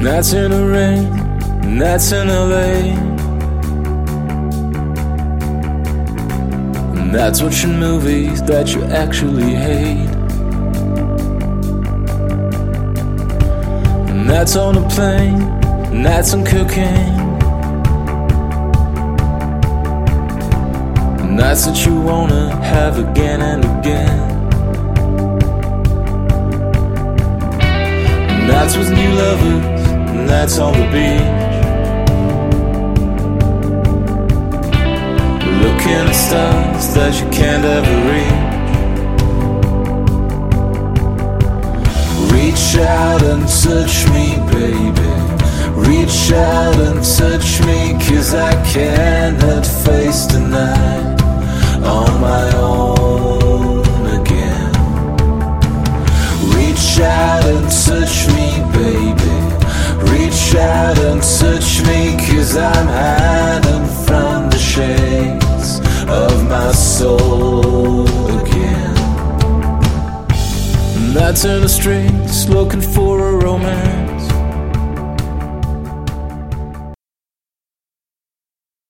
Nights in the rain, nights in LA. Nights watching movies that you actually hate. Nights on a plane, nights on cocaine. Nights that you wanna have again and again. Nights with new lovers, nights on the beach. Looking at stars that you can't ever reach. Reach out and touch me, baby. Reach out and touch me, 'cause I cannot face tonight on my own again. Reach out and touch me, baby. Reach out and touch me, 'cause I'm hiding from the shades of my soul again. Nights in the streets looking for a romance.